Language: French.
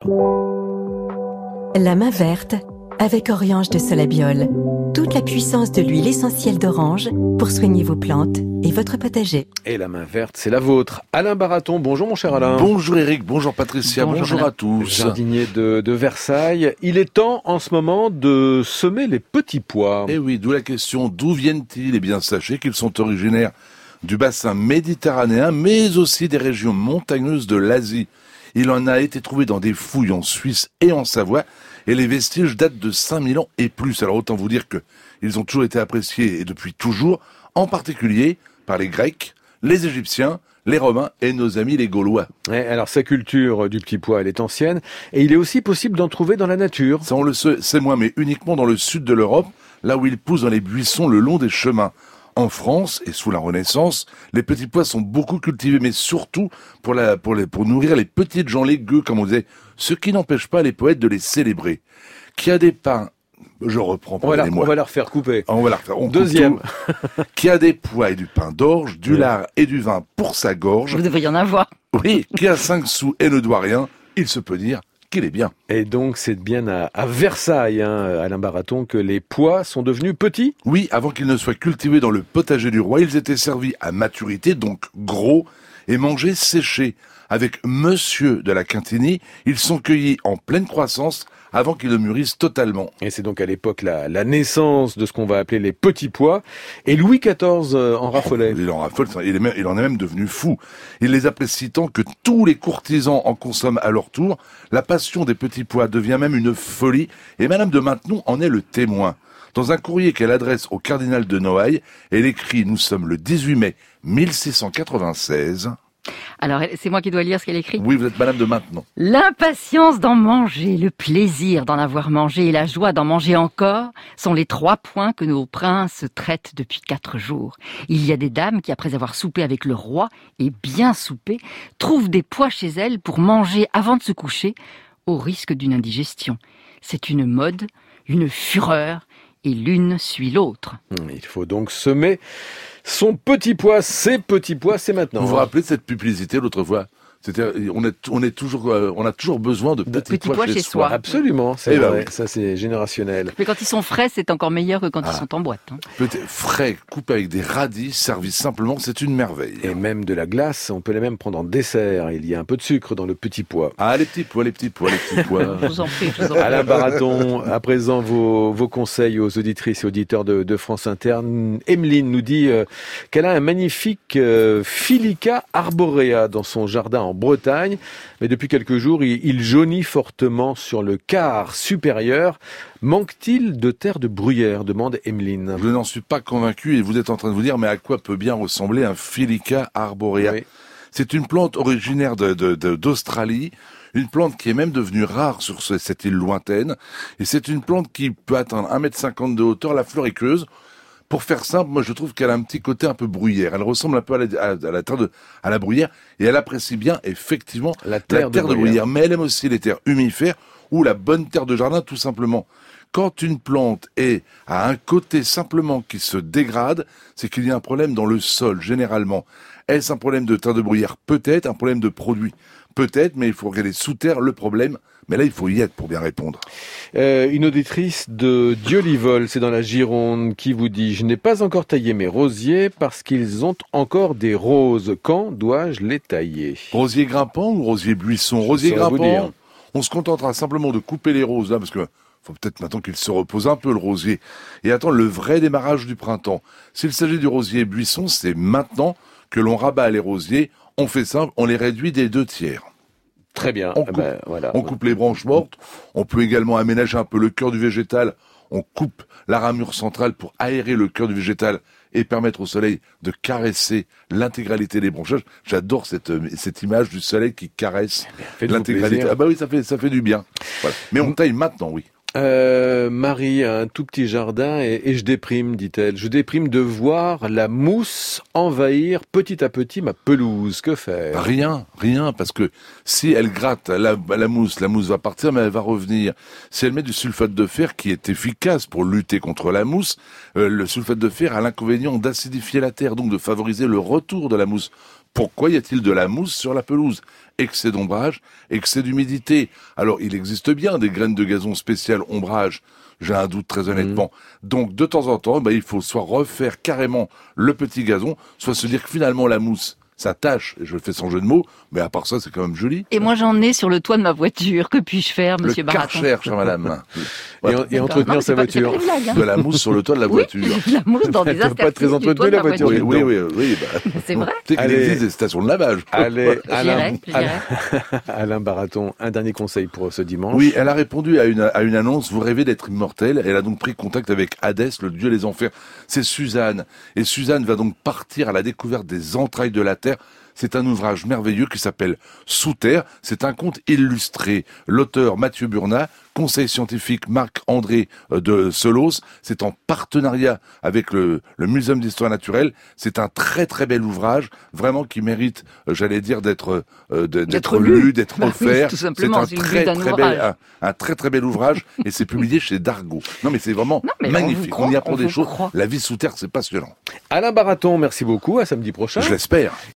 La main verte avec Oriange de Solabiol. Toute la puissance de l'huile essentielle d'orange pour soigner vos plantes et votre potager. Et la main verte, c'est la vôtre. Alain Baraton, bonjour mon cher Alain. Bonjour Eric, bonjour Patricia, bonjour à tous. Jardinier de Versailles. Il est temps en ce moment de semer les petits pois. Eh oui, d'où la question, d'où viennent-ils? Eh bien, sachez qu'ils sont originaires du bassin méditerranéen, mais aussi des régions montagneuses de l'Asie. Il en a été trouvé dans des fouilles en Suisse et en Savoie, et les vestiges datent de 5000 ans et plus. Alors autant vous dire que ils ont toujours été appréciés, et depuis toujours, en particulier par les Grecs, les Égyptiens, les Romains et nos amis les Gaulois. Ouais, alors sa culture du petit pois, elle est ancienne, et il est aussi possible d'en trouver dans la nature. Ça on le sait, c'est moins, mais uniquement dans le sud de l'Europe, là où ils poussent dans les buissons le long des chemins. En France et sous la Renaissance, les petits pois sont beaucoup cultivés, mais surtout pour nourrir les petites gens, les gueux, comme on disait, ce qui n'empêche pas les poètes de les célébrer. Qui a des pains, je reprends, on va leur faire couper. On va leur faire. Deuxième. Qui a des pois et du pain d'orge, du lard et du vin pour sa gorge. Vous devriez en avoir. Oui, qui a 5 sous et ne doit rien, il se peut dire qu'il est bien. Et donc c'est bien à Versailles, Alain Baraton, que les pois sont devenus petits. Oui, avant qu'ils ne soient cultivés dans le potager du roi, ils étaient servis à maturité, donc gros, et mangés séchés. Avec Monsieur de la Quintinie, ils sont cueillis en pleine croissance avant qu'ils ne mûrissent totalement. Et c'est donc à l'époque la naissance de ce qu'on va appeler les petits pois. Et Louis XIV en raffolait. Il en raffole, il en est même devenu fou. Il les apprécie tant que tous les courtisans en consomment à leur tour. La passion des petits pois devient même une folie, et Madame de Maintenon en est le témoin. Dans un courrier qu'elle adresse au cardinal de Noailles, elle écrit « Nous sommes le 18 mai 1696 ». Alors, c'est moi qui dois lire ce qu'elle écrit. Oui, vous êtes Madame de Maintenon. L'impatience d'en manger, le plaisir d'en avoir mangé et la joie d'en manger encore sont les 3 points que nos princes traitent depuis 4 jours. Il y a des dames qui, après avoir soupé avec le roi et bien soupé, trouvent des pois chez elles pour manger avant de se coucher, au risque d'une indigestion. C'est une mode, une fureur, et l'une suit l'autre. Il faut donc semer son petit pois, ses petits pois, c'est maintenant. Vous vous rappelez de cette publicité l'autre fois? C'était, on a toujours besoin de petits pois chez soi. Absolument, c'est vrai. Ça c'est générationnel. Mais quand ils sont frais, c'est encore meilleur que quand ils sont en boîte. Peut-être frais, coupés avec des radis, servis simplement, c'est une merveille. Et même de la glace, on peut les même prendre en dessert. Il y a un peu de sucre dans le petit pois. Ah, les petits pois. Je vous en prie. Alain Baraton, à présent vos conseils aux auditrices et auditeurs de France Inter. Emeline nous dit qu'elle a un magnifique Filica arborea dans son jardin en Bretagne, mais depuis quelques jours, il jaunit fortement sur le quart supérieur. Manque-t-il de terre de bruyère, demande Emeline. Je n'en suis pas convaincu et vous êtes en train de vous dire, mais à quoi peut bien ressembler un Filica arborea? Oui. C'est une plante originaire d'Australie, une plante qui est même devenue rare sur cette île lointaine, et c'est une plante qui peut atteindre 1,50 m de hauteur, la fleur équeuse. Pour faire simple, moi je trouve qu'elle a un petit côté un peu bruyère. Elle ressemble un peu à la bruyère, et elle apprécie bien effectivement la terre de bruyère. Mais elle aime aussi les terres humifères ou la bonne terre de jardin tout simplement. Quand une plante a un côté simplement qui se dégrade, c'est qu'il y a un problème dans le sol généralement. Est-ce un problème de terre de bruyère? Peut-être. Un problème de produit? Peut-être, mais il faut regarder sous terre le problème. Mais là, il faut y être pour bien répondre. Une auditrice de Dieu-Livol, c'est dans la Gironde, qui vous dit « Je n'ai pas encore taillé mes rosiers parce qu'ils ont encore des roses. Quand dois-je les tailler ?» Rosier grimpant ou rosier buisson? Rosier grimpant, on se contentera simplement de couper les roses là, parce que faut peut-être maintenant qu'il se repose un peu le rosier, et attendre le vrai démarrage du printemps. S'il s'agit du rosier buisson, c'est maintenant que l'on rabat les rosiers. On fait simple, on les réduit des 2/3. Très bien. On coupe les branches mortes. On peut également aménager un peu le cœur du végétal. On coupe la ramure centrale pour aérer le cœur du végétal et permettre au soleil de caresser l'intégralité des branchages. J'adore cette image du soleil qui caresse l'intégralité. Ah bah oui, ça fait du bien. Voilà. Mais on taille maintenant, oui. Marie a un tout petit jardin et je déprime, dit-elle. Je déprime de voir la mousse envahir petit à petit ma pelouse. Que faire? Rien, parce que si elle gratte la mousse va partir, mais elle va revenir. Si elle met du sulfate de fer, qui est efficace pour lutter contre la mousse, le sulfate de fer a l'inconvénient d'acidifier la terre, donc de favoriser le retour de la mousse. Pourquoi y a-t-il de la mousse sur la pelouse? Excès d'ombrage, excès d'humidité. Alors, il existe bien des graines de gazon spéciales ombrage. J'ai un doute très honnêtement. Donc, de temps en temps, il faut soit refaire carrément le petit gazon, soit se dire que finalement la mousse, ça tâche, et je le fais sans jeu de mots, mais à part ça, c'est quand même joli. Et moi, j'en ai sur le toit de ma voiture. Que puis-je faire, monsieur Baraton? Le Karcher, chère madame. Et entretenir sa voiture. De la mousse sur le toit de la voiture. Oui, la mousse dans des Elle doit pas être très interstices du toit entretenue, de la voiture. Oui. C'est vrai. Tu sais qu'il existe des stations de lavage. Allez, J'irai. Alain Baraton, un dernier conseil pour ce dimanche. Oui, elle a répondu à une annonce. Vous rêvez d'être immortel. Elle a donc pris contact avec Hadès, le dieu des enfers. C'est Suzanne. Et Suzanne va donc partir à la découverte des entrailles de la terre. C'est un ouvrage merveilleux qui s'appelle Sous terre. C'est un conte illustré. L'auteur Mathieu Burnat, conseil scientifique Marc-André de Selos. C'est en partenariat avec le Muséum d'Histoire Naturelle. C'est un très très bel ouvrage, vraiment qui mérite, j'allais dire, d'être lu, d'être offert. Oui, tout simplement, c'est un très très bel ouvrage et c'est publié chez Dargaud. Non mais c'est vraiment magnifique. On y apprend des choses. La vie sous terre, c'est passionnant. Alain Baraton, merci beaucoup. À samedi prochain. Je l'espère.